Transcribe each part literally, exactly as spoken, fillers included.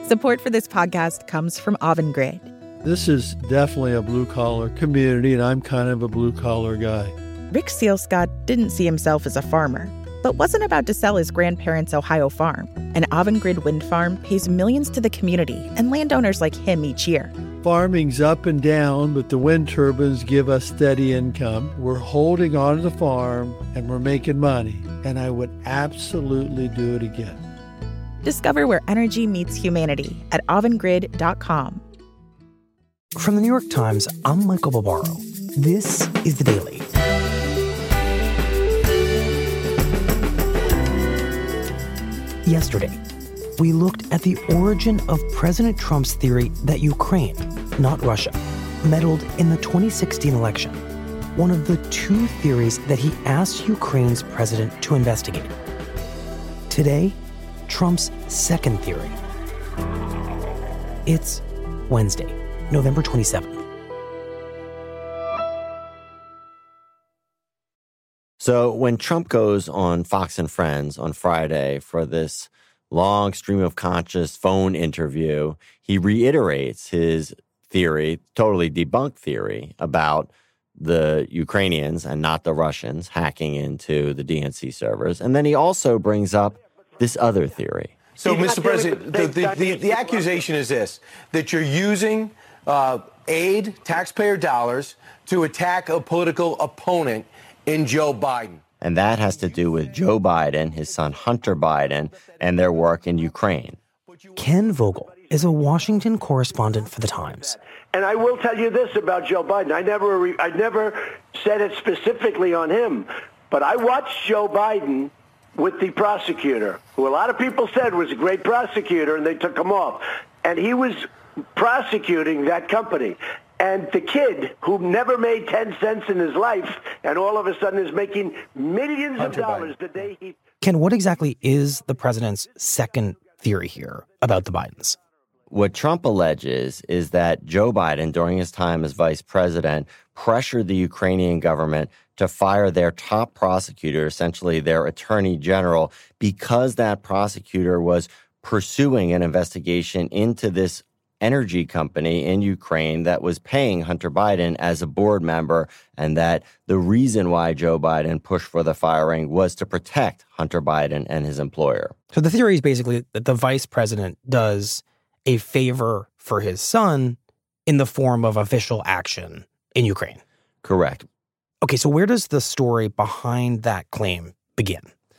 Support for this podcast comes from Avangrid. This is definitely a blue-collar community, and I'm kind of a blue-collar guy. Rick Sealscott didn't see himself as a farmer, but wasn't about to sell his grandparents' Ohio farm. An Avangrid wind farm pays millions to the community and landowners like him each year. Farming's up and down, but the wind turbines give us steady income. We're holding on to the farm, and we're making money, and I would absolutely do it again. Discover where energy meets humanity at avangrid dot com. From the New York Times, I'm Michael Barbaro. This is The Daily. Yesterday, we looked at the origin of President Trump's theory that Ukraine, not Russia, meddled in the twenty sixteen election, one of the two theories that he asked Ukraine's president to investigate. Today, Trump's second theory. It's Wednesday, November twenty-seventh. So when Trump goes on Fox and Friends on Friday for this long stream of conscious phone interview, he reiterates his theory, totally debunked theory, about the Ukrainians and not the Russians hacking into the D N C servers. And then he also brings up this other theory. So, Mister President, the, the, the, the accusation is this, that you're using uh, aid, taxpayer dollars, to attack a political opponent in Joe Biden. And that has to do with Joe Biden, his son Hunter Biden, and their work in Ukraine. Ken Vogel is a Washington correspondent for The Times. And I will tell you this about Joe Biden. I never, re- I never said it specifically on him, but I watched Joe Biden with the prosecutor, who a lot of people said was a great prosecutor, and they took him off. And he was prosecuting that company. And the kid who never made ten cents in his life and all of a sudden is making millions Hunter of dollars Biden. the day he... Ken, what exactly is the president's second theory here about the Bidens? What Trump alleges is that Joe Biden, during his time as vice president, pressured the Ukrainian government to fire their top prosecutor, essentially their attorney general, because that prosecutor was pursuing an investigation into this energy company in Ukraine that was paying Hunter Biden as a board member, and that the reason why Joe Biden pushed for the firing was to protect Hunter Biden and his employer. So the theory is basically that the vice president does a favor for his son in the form of official action in Ukraine. Correct. Okay, so where does the story behind that claim begin?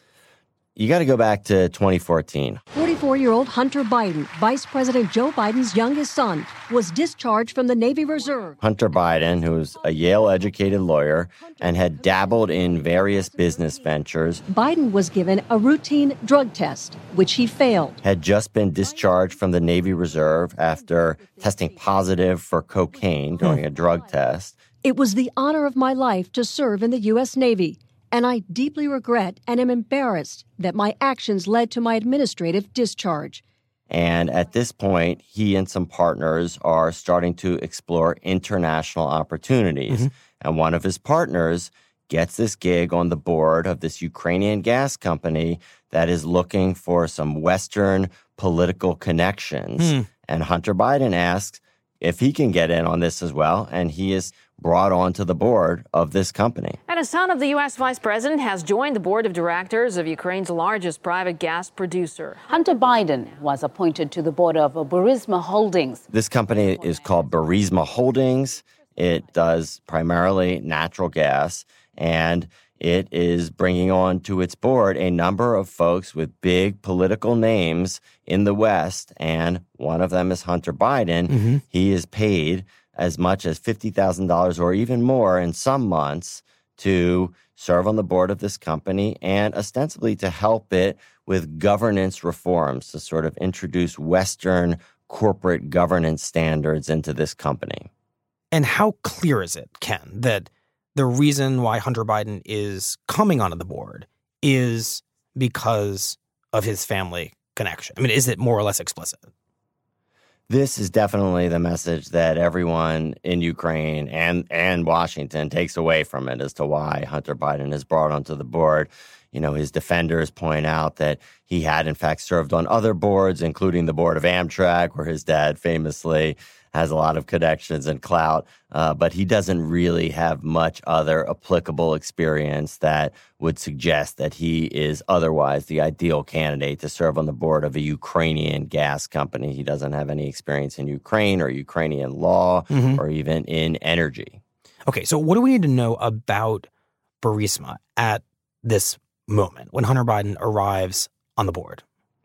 You got to go back to twenty fourteen. forty-four-year-old Hunter Biden, Vice President Joe Biden's youngest son, was discharged from the Navy Reserve. Hunter Biden, who's a Yale-educated lawyer and had dabbled in various business ventures, Biden was given a routine drug test, which he failed. had just been discharged from the Navy Reserve after testing positive for cocaine during a drug test. It was the honor of my life to serve in the U S Navy, and I deeply regret and am embarrassed that my actions led to my administrative discharge. And at this point, he and some partners are starting to explore international opportunities. Mm-hmm. And one of his partners gets this gig on the board of this Ukrainian gas company that is looking for some Western political connections. Mm. And Hunter Biden asks if he can get in on this as well, and he is brought onto the board of this company. And a son of the U S vice president has joined the board of directors of Ukraine's largest private gas producer. Hunter Biden was appointed to the board of Burisma Holdings. This company is called Burisma Holdings. It does primarily natural gas, and it is bringing on to its board a number of folks with big political names in the West, and one of them is Hunter Biden. Mm-hmm. He is paid as much as fifty thousand dollars or even more in some months to serve on the board of this company and ostensibly to help it with governance reforms, to sort of introduce Western corporate governance standards into this company. And how clear is it, Ken, that the reason why Hunter Biden is coming onto the board is because of his family connection? I mean, is it more or less explicit? This is definitely the message that everyone in Ukraine and, and Washington takes away from it as to why Hunter Biden is brought onto the board. You know, his defenders point out that he had, in fact, served on other boards, including the board of Amtrak, where his dad famously has a lot of connections and clout. Uh, but he doesn't really have much other applicable experience that would suggest that he is otherwise the ideal candidate to serve on the board of a Ukrainian gas company. He doesn't have any experience in Ukraine or Ukrainian law mm-hmm. or even in energy. Okay, so what do we need to know about Burisma at this moment when Hunter Biden arrives on the board?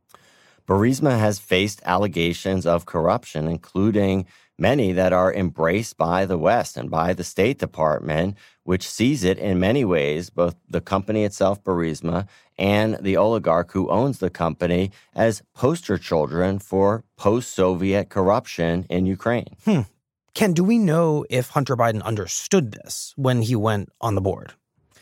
Burisma has faced allegations of corruption, including many that are embraced by the West and by the State Department, which sees it in many ways, both the company itself, Burisma, and the oligarch who owns the company, as poster children for post-Soviet corruption in Ukraine. Hmm. Ken, do we know if Hunter Biden understood this when he went on the board?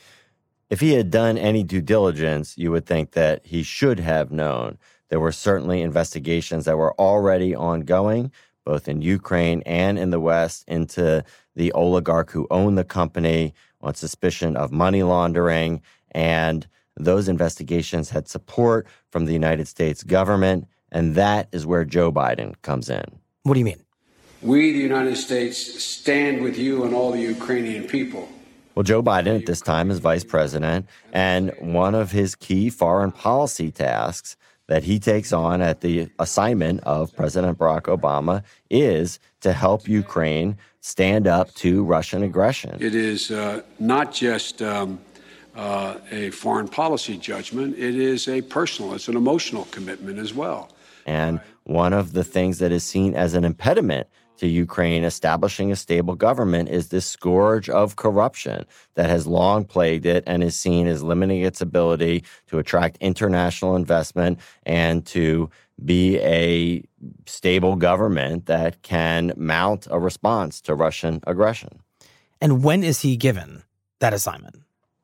If he had done any due diligence, you would think that he should have known. There were certainly investigations that were already ongoing, both in Ukraine and in the West, into the oligarch who owned the company on suspicion of money laundering. And those investigations had support from the United States government. And that is where Joe Biden comes in. What do you mean? We, the United States, stand with you and all the Ukrainian people. Well, Joe Biden at this time is vice president, and one of his key foreign policy tasks that he takes on at the assignment of President Barack Obama is to help Ukraine stand up to Russian aggression. It is uh, not just um, uh, a foreign policy judgment. It is a personal, it's an emotional commitment as well. And one of the things that is seen as an impediment to Ukraine establishing a stable government is this scourge of corruption that has long plagued it and is seen as limiting its ability to attract international investment and to be a stable government that can mount a response to Russian aggression. And when is he given that assignment?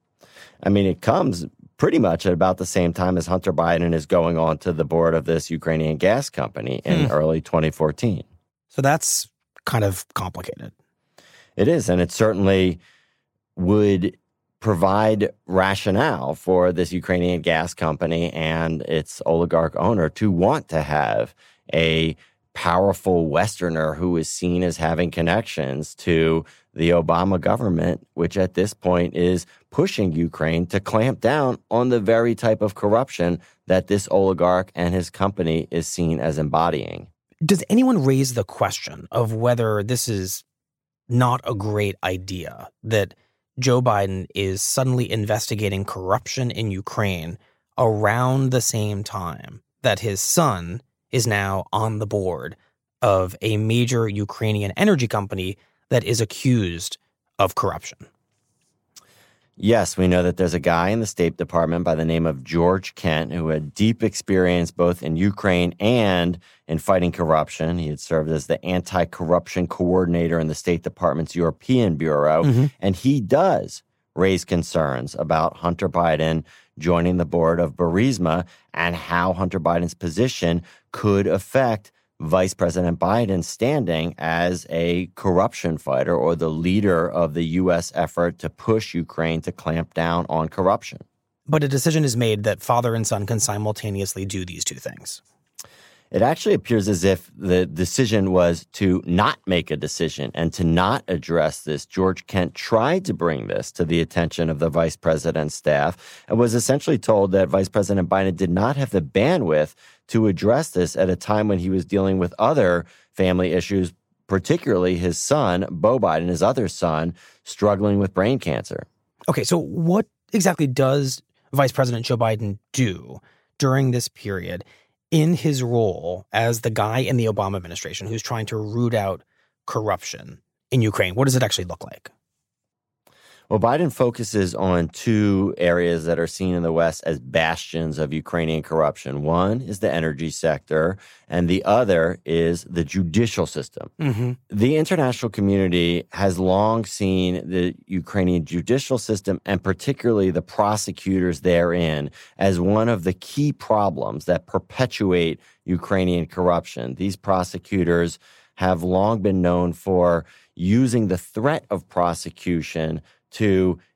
I mean, it comes pretty much at about the same time as Hunter Biden is going on to the board of this Ukrainian gas company in hmm. early twenty fourteen. So that's kind of complicated. It is, and it certainly would provide rationale for this Ukrainian gas company and its oligarch owner to want to have a powerful Westerner who is seen as having connections to the Obama government, which at this point is pushing Ukraine to clamp down on the very type of corruption that this oligarch and his company is seen as embodying. Does anyone raise the question of whether this is not a great idea, that Joe Biden is suddenly investigating corruption in Ukraine around the same time that his son is now on the board of a major Ukrainian energy company that is accused of corruption? Yes, we know that there's a guy in the State Department by the name of George Kent who had deep experience both in Ukraine and in fighting corruption. He had served as the anti-corruption coordinator in the State Department's European Bureau, mm-hmm. and he does raise concerns about Hunter Biden joining the board of Burisma and how Hunter Biden's position could affect Vice President Biden's standing as a corruption fighter or the leader of the U S effort to push Ukraine to clamp down on corruption. But a decision is made that father and son can simultaneously do these two things. It actually appears as if the decision was to not make a decision and to not address this. George Kent tried to bring this to the attention of the vice president's staff and was essentially told that Vice President Biden did not have the bandwidth to address this at a time when he was dealing with other family issues, particularly his son, Beau Biden, his other son, struggling with brain cancer. Okay, so what exactly does Vice President Joe Biden do during this period in his role as the guy in the Obama administration who's trying to root out corruption in Ukraine? What does it actually look like? Well, Biden focuses on two areas that are seen in the West as bastions of Ukrainian corruption. One is the energy sector, and the other is the judicial system. Mm-hmm. The international community has long seen the Ukrainian judicial system, and particularly the prosecutors therein, as one of the key problems that perpetuate Ukrainian corruption. These prosecutors have long been known for using the threat of prosecution to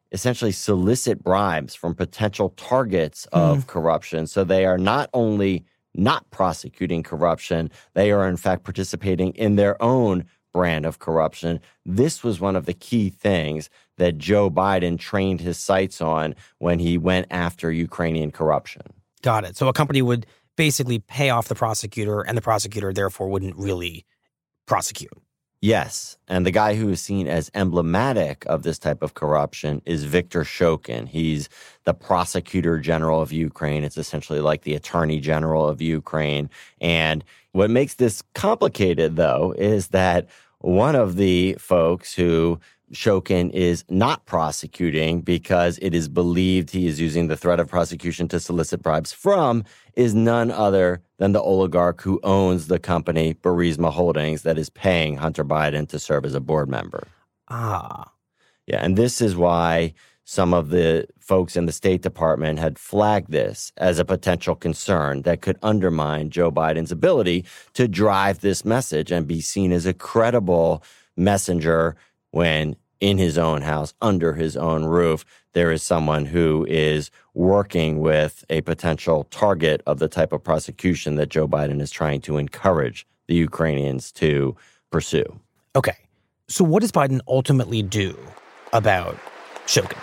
essentially solicit bribes from potential targets of mm. corruption. So they are not only not prosecuting corruption, they are in fact participating in their own brand of corruption. This was one of the key things that Joe Biden trained his sights on when he went after Ukrainian corruption. Got it. So a company would basically pay off the prosecutor, and the prosecutor therefore wouldn't really prosecute. Yes, and the guy who is seen as emblematic of this type of corruption is Viktor Shokin. He's the prosecutor general of Ukraine. It's essentially like the attorney general of Ukraine. And what makes this complicated, though, is that one of the folks who Shokin is not prosecuting because it is believed he is using the threat of prosecution to solicit bribes from is none other than the oligarch who owns the company Burisma Holdings that is paying Hunter Biden to serve as a board member. Ah. Yeah, and this is why some of the folks in the State Department had flagged this as a potential concern that could undermine Joe Biden's ability to drive this message and be seen as a credible messenger when in his own house, under his own roof, there is someone who is working with a potential target of the type of prosecution that Joe Biden is trying to encourage the Ukrainians to pursue. Okay. So what does Biden ultimately do about Shokin?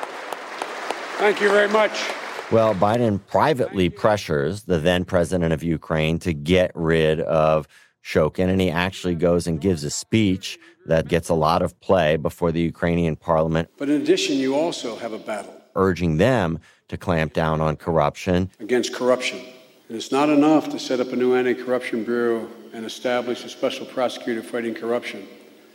Thank you very much. Well, Biden privately pressures the then president of Ukraine to get rid of Shokin, and he actually goes and gives a speech that gets a lot of play before the Ukrainian parliament. But in addition, you also have a battle urging them to clamp down on corruption. Against corruption. And it's not enough to set up a new anti-corruption bureau and establish a special prosecutor fighting corruption.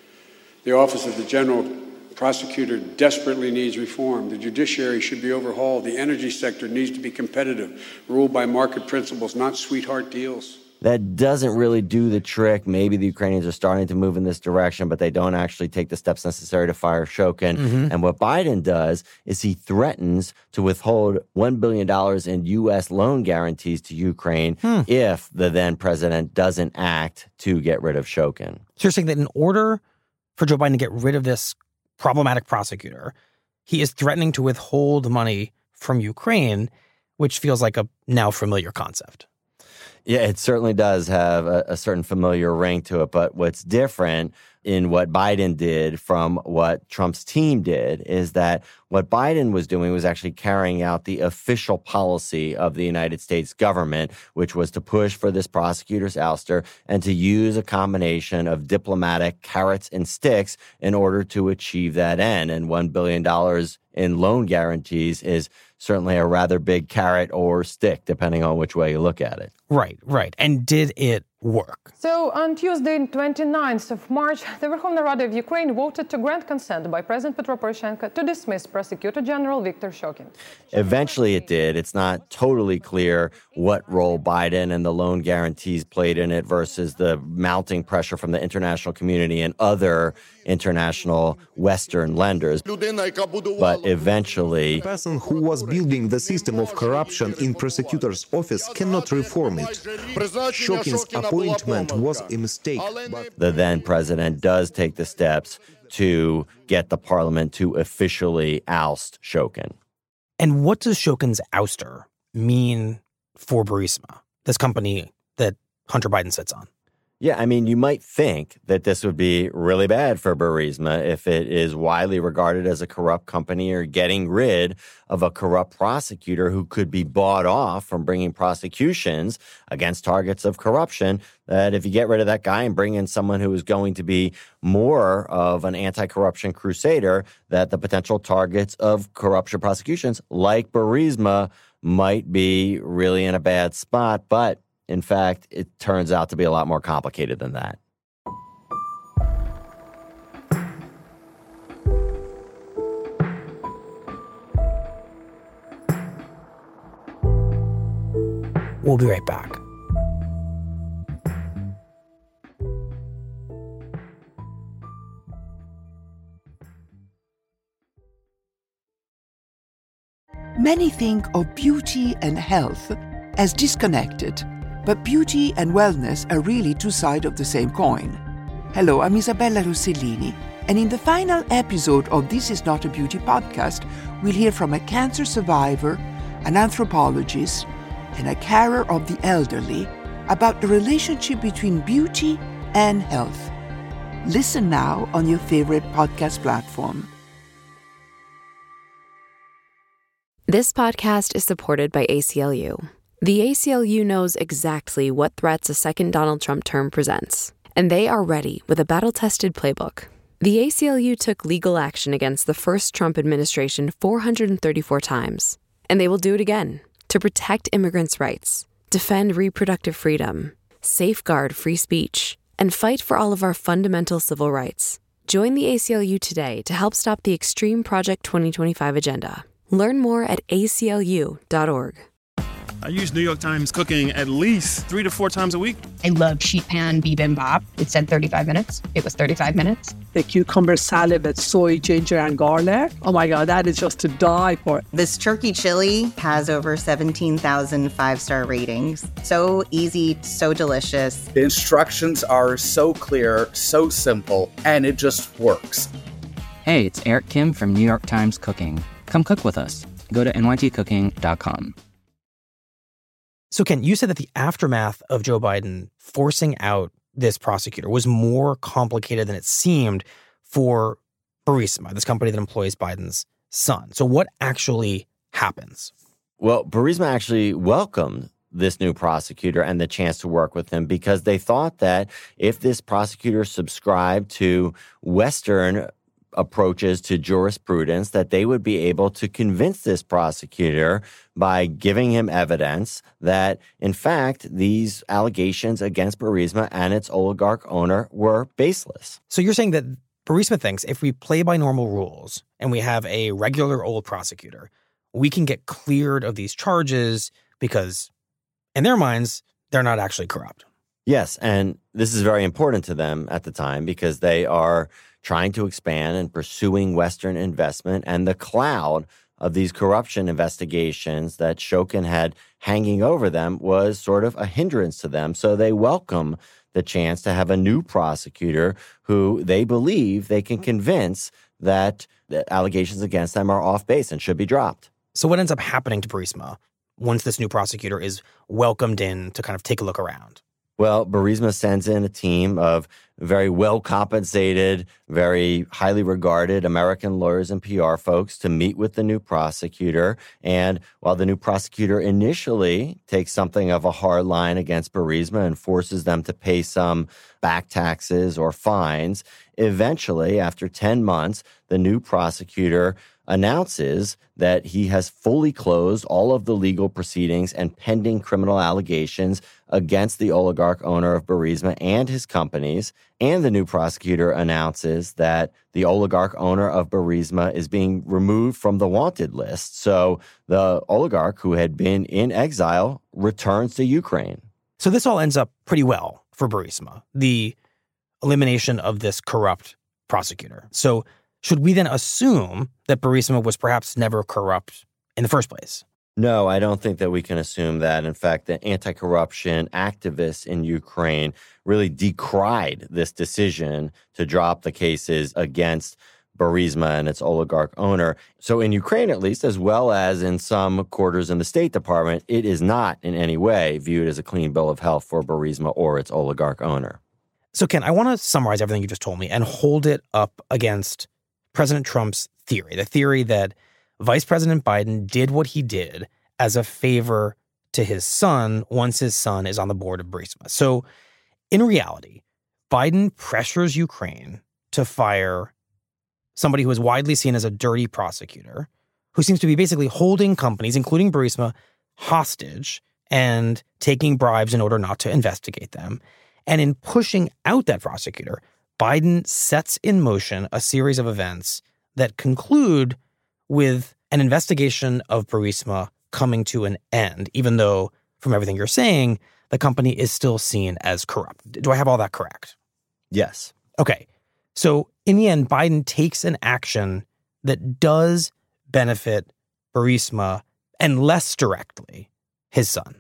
The Office of the General Prosecutor desperately needs reform. The judiciary should be overhauled. The energy sector needs to be competitive, ruled by market principles, not sweetheart deals. That doesn't really do the trick. Maybe the Ukrainians are starting to move in this direction, but they don't actually take the steps necessary to fire Shokin. Mm-hmm. And what Biden does is he threatens to withhold one billion dollars in U S loan guarantees to Ukraine hmm. if the then president doesn't act to get rid of Shokin. So you're saying that in order for Joe Biden to get rid of this problematic prosecutor, he is threatening to withhold money from Ukraine, which feels like a now familiar concept. Yeah, it certainly does have a, a certain familiar ring to it. But what's different in what Biden did from what Trump's team did is that what Biden was doing was actually carrying out the official policy of the United States government, which was to push for this prosecutor's ouster and to use a combination of diplomatic carrots and sticks in order to achieve that end. And one billion dollars in loan guarantees is certainly a rather big carrot or stick, depending on which way you look at it. Right, right. And did it work? So on Tuesday, twenty-ninth of March, the Verkhovna Rada of Ukraine voted to grant consent by President Petro Poroshenko to dismiss Prosecutor General Viktor Shokin. Eventually it did. It's not totally clear what role Biden and the loan guarantees played in it versus the mounting pressure from the international community and other international Western lenders. But eventually, the person who was building the system of corruption in prosecutor's office cannot reform it. Shokin's appointment was a mistake. But the then president does take the steps to get the parliament to officially oust Shokin. And what does Shokin's ouster mean for Burisma, this company that Hunter Biden sits on? Yeah, I mean, you might think that this would be really bad for Burisma if it is widely regarded as a corrupt company or getting rid of a corrupt prosecutor who could be bought off from bringing prosecutions against targets of corruption, that if you get rid of that guy and bring in someone who is going to be more of an anti-corruption crusader, that the potential targets of corruption prosecutions like Burisma might be really in a bad spot. But in fact, it turns out to be a lot more complicated than that. We'll be right back. Many think of beauty and health as disconnected. But beauty and wellness are really two sides of the same coin. Hello, I'm Isabella Rossellini, And in the final episode of This Is Not a Beauty podcast, we'll hear from a cancer survivor, an anthropologist, and a carer of the elderly about the relationship between beauty and health. Listen now on your favorite podcast platform. This podcast is supported by A C L U. The A C L U knows exactly what threats a second Donald Trump term presents, and they are ready with a battle-tested playbook. The A C L U took legal action against the first Trump administration four hundred thirty-four times, and they will do it again to protect immigrants' rights, defend reproductive freedom, safeguard free speech, and fight for all of our fundamental civil rights. Join the A C L U today to help stop the Extreme Project twenty twenty-five agenda. Learn more at A C L U dot org. I use New York Times Cooking at least three to four times a week. I love sheet pan bibimbap. It said thirty-five minutes. It was thirty-five minutes. The cucumber salad with soy, ginger, and garlic. Oh my God, that is just to die for. This turkey chili has over seventeen thousand five-star ratings. So easy, so delicious. The instructions are so clear, so simple, and it just works. Hey, it's Eric Kim from New York Times Cooking. Come cook with us. Go to N Y T cooking dot com. So, Ken, you said that the aftermath of Joe Biden forcing out this prosecutor was more complicated than it seemed for Burisma, this company that employs Biden's son. So what actually happens? Well, Burisma actually welcomed this new prosecutor and the chance to work with him because they thought that if this prosecutor subscribed to Western approaches to jurisprudence, that they would be able to convince this prosecutor by giving him evidence that, in fact, these allegations against Burisma and its oligarch owner were baseless. So you're saying that Burisma thinks if we play by normal rules and we have a regular old prosecutor, we can get cleared of these charges because, in their minds, they're not actually corrupt. Yes, and this is very important to them at the time because they are trying to expand and pursuing Western investment, and the cloud of these corruption investigations that Shokin had hanging over them was sort of a hindrance to them. So they welcome the chance to have a new prosecutor who they believe they can convince that the allegations against them are off base and should be dropped. So what ends up happening to Burisma once this new prosecutor is welcomed in to kind of take a look around? Well, Burisma sends in a team of very well-compensated, very highly regarded American lawyers and P R folks to meet with the new prosecutor. And while the new prosecutor initially takes something of a hard line against Burisma and forces them to pay some back taxes or fines, eventually, after ten months, the new prosecutor announces that he has fully closed all of the legal proceedings and pending criminal allegations against the oligarch owner of Burisma and his companies. And the new prosecutor announces that the oligarch owner of Burisma is being removed from the wanted list. So the oligarch, who had been in exile, returns to Ukraine. So this all ends up pretty well for Burisma, the elimination of this corrupt prosecutor. So should we then assume that Burisma was perhaps never corrupt in the first place? No, I don't think that we can assume that. In fact, the anti-corruption activists in Ukraine really decried this decision to drop the cases against Burisma and its oligarch owner. So in Ukraine, at least, as well as in some quarters in the State Department, it is not in any way viewed as a clean bill of health for Burisma or its oligarch owner. So, Ken, I want to summarize everything you just told me and hold it up against President Trump's theory, the theory that Vice President Biden did what he did as a favor to his son once his son is on the board of Burisma. So in reality, Biden pressures Ukraine to fire somebody who is widely seen as a dirty prosecutor, who seems to be basically holding companies, including Burisma, hostage and taking bribes in order not to investigate them. And in pushing out that prosecutor, Biden sets in motion a series of events that conclude with an investigation of Burisma coming to an end, even though, from everything you're saying, the company is still seen as corrupt. Do I have all that correct? Yes. Okay. So in the end, Biden takes an action that does benefit Burisma and less directly his son.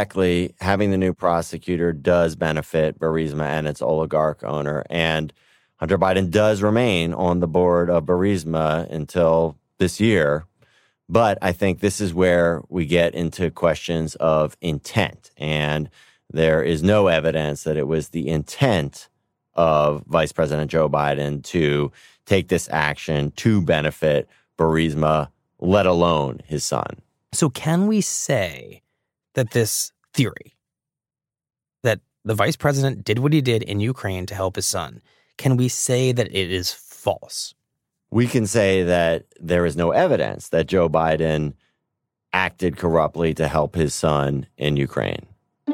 Indirectly, having the new prosecutor does benefit Burisma and its oligarch owner. And Hunter Biden does remain on the board of Burisma until this year. But I think this is where we get into questions of intent. And there is no evidence that it was the intent of Vice President Joe Biden to take this action to benefit Burisma, let alone his son. So can we say that this theory, that the vice president did what he did in Ukraine to help his son, can we say that it is false? We can say that there is no evidence that Joe Biden acted corruptly to help his son in Ukraine.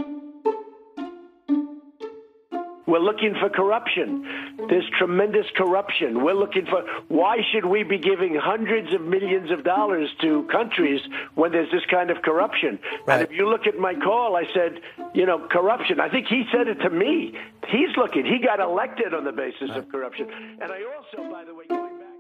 We're looking for corruption. There's tremendous corruption. We're looking for, why should we be giving hundreds of millions of dollars to countries when there's this kind of corruption? Right. And if you look at my call, I said, you know, corruption. I think he said it to me. He's looking. He got elected on the basis right. of corruption. And I also, by the way, going back.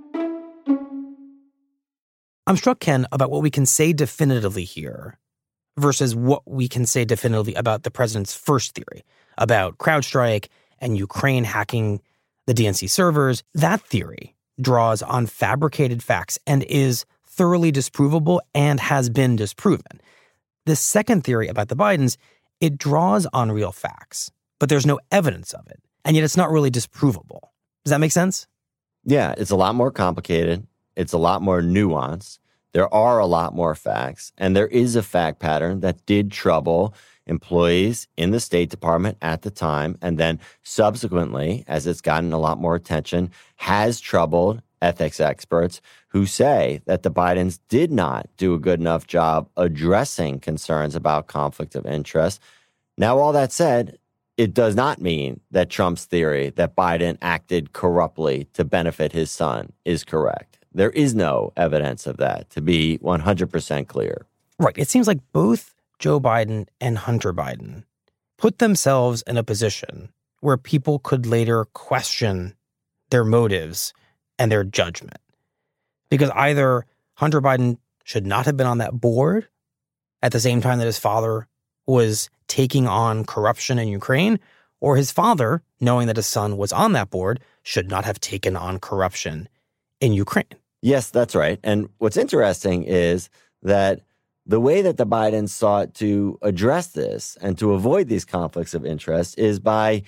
I'm struck, Ken, about what we can say definitively here versus what we can say definitively about the president's first theory about CrowdStrike and Ukraine hacking the D N C servers. That theory draws on fabricated facts and is thoroughly disprovable and has been disproven. The second theory about the Bidens, it draws on real facts, but there's no evidence of it. And yet it's not really disprovable. Does that make sense? Yeah, it's a lot more complicated. It's a lot more nuanced. There are a lot more facts. And there is a fact pattern that did trouble employees in the State Department at the time, and then subsequently, as it's gotten a lot more attention, has troubled ethics experts who say that the Bidens did not do a good enough job addressing concerns about conflict of interest. Now, all that said, it does not mean that Trump's theory that Biden acted corruptly to benefit his son is correct. There is no evidence of that, to be one hundred percent clear. Right. It seems like both Joe Biden and Hunter Biden put themselves in a position where people could later question their motives and their judgment. Because either Hunter Biden should not have been on that board at the same time that his father was taking on corruption in Ukraine, or his father, knowing that his son was on that board, should not have taken on corruption in Ukraine. Yes, that's right. And what's interesting is that the way that the Bidens sought to address this and to avoid these conflicts of interest is by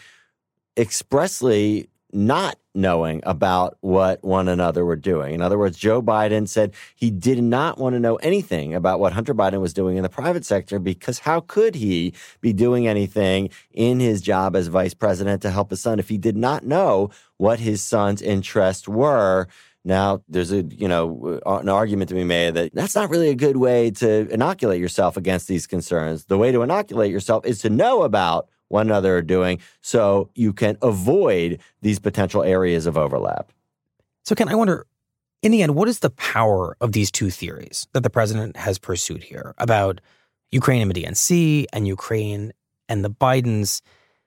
expressly not knowing about what one another were doing. In other words, Joe Biden said he did not want to know anything about what Hunter Biden was doing in the private sector, because how could he be doing anything in his job as vice president to help his son if he did not know what his son's interests were? Now, there's a, you know, an argument to be made that that's not really a good way to inoculate yourself against these concerns. The way to inoculate yourself is to know about what another are doing so you can avoid these potential areas of overlap. So, Ken, I wonder, in the end, what is the power of these two theories that the president has pursued here about Ukraine and the D N C and Ukraine and the Bidens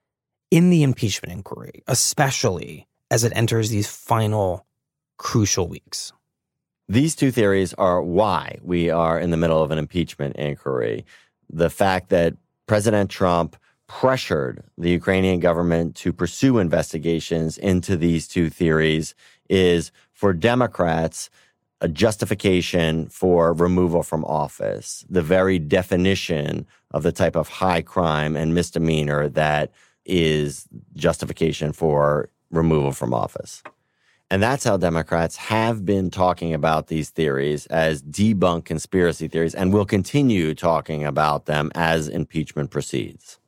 in the impeachment inquiry, especially as it enters these final crucial weeks? These two theories are why we are in the middle of an impeachment inquiry. The fact that President Trump pressured the Ukrainian government to pursue investigations into these two theories is, for Democrats, a justification for removal from office, the very definition of the type of high crime and misdemeanor that is justification for removal from office. And that's how Democrats have been talking about these theories as debunked conspiracy theories, and will continue talking about them as impeachment proceeds.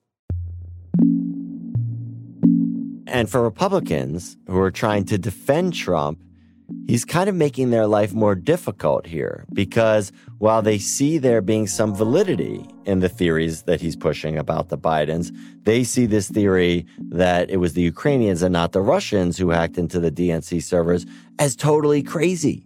And for Republicans who are trying to defend Trump, he's kind of making their life more difficult here, because while they see there being some validity in the theories that he's pushing about the Bidens, they see this theory that it was the Ukrainians and not the Russians who hacked into the D N C servers as totally crazy.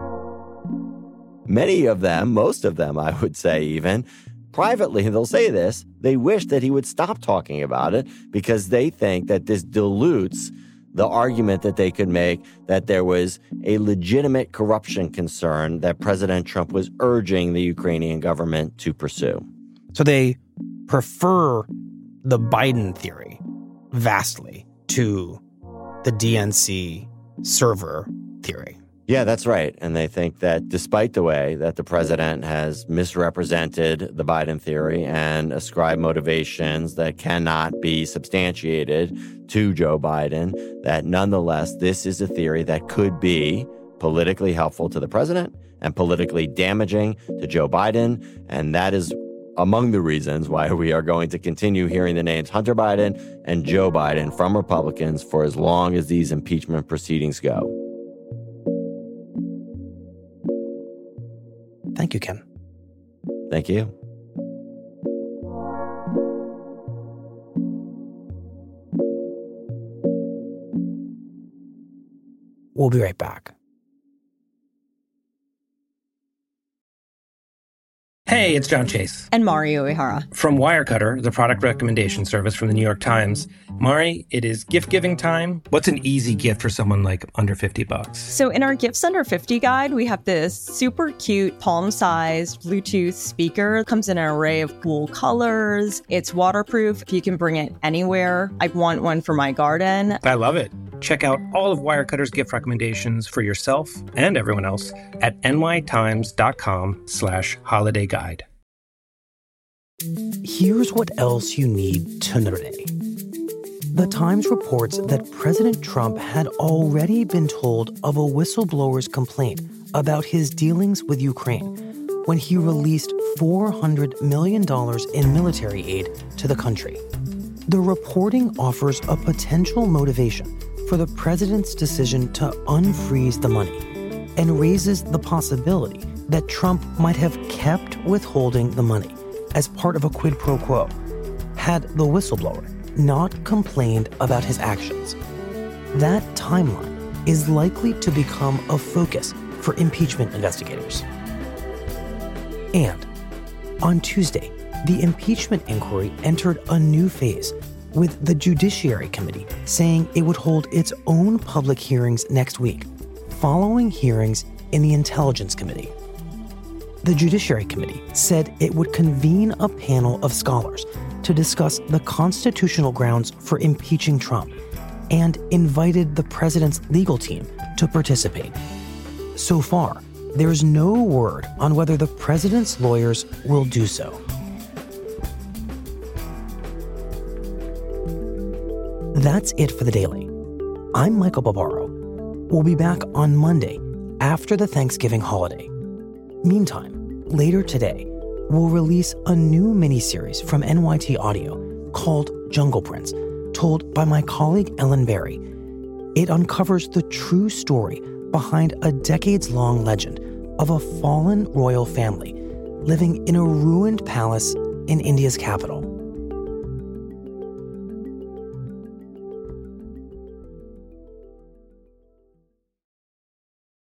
Many of them, most of them, I would say even, privately, they'll say this, they wish that he would stop talking about it because they think that this dilutes the argument that they could make that there was a legitimate corruption concern that President Trump was urging the Ukrainian government to pursue. So they prefer the Biden theory vastly to the D N C server theory. Yeah, that's right. And they think that despite the way that the president has misrepresented the Biden theory and ascribed motivations that cannot be substantiated to Joe Biden, that nonetheless, this is a theory that could be politically helpful to the president and politically damaging to Joe Biden. And that is among the reasons why we are going to continue hearing the names Hunter Biden and Joe Biden from Republicans for as long as these impeachment proceedings go. Thank you, Ken. Thank you. We'll be right back. Hey, it's John Chase. And Mario Ihara. From Wirecutter, the product recommendation service from the New York Times. Mari, it is gift-giving time. What's an easy gift for someone like under fifty bucks? So in our Gifts Under fifty guide, we have this super cute palm-sized Bluetooth speaker. It comes in an array of cool colors. It's waterproof. You can bring it anywhere. I want one for my garden. I love it. Check out all of Wirecutter's gift recommendations for yourself and everyone else at nytimes.com slash holiday guide. Here's what else you need to know today. The Times reports that President Trump had already been told of a whistleblower's complaint about his dealings with Ukraine when he released four hundred million dollars in military aid to the country. The reporting offers a potential motivation for the president's decision to unfreeze the money and raises the possibility that Trump might have kept withholding the money as part of a quid pro quo had the whistleblower not complained about his actions. That timeline is likely to become a focus for impeachment investigators. And on Tuesday, the impeachment inquiry entered a new phase, with the Judiciary Committee saying it would hold its own public hearings next week, following hearings in the Intelligence Committee. The Judiciary Committee said it would convene a panel of scholars to discuss the constitutional grounds for impeaching Trump and invited the president's legal team to participate. So far, there's no word on whether the president's lawyers will do so. That's it for the Daily. I'm Michael Barbaro. We'll be back on Monday after the Thanksgiving holiday. Meantime, later today, we'll release a new miniseries from N Y T Audio called Jungle Prince, told by my colleague Ellen Berry. It uncovers the true story behind a decades-long legend of a fallen royal family living in a ruined palace in India's capital.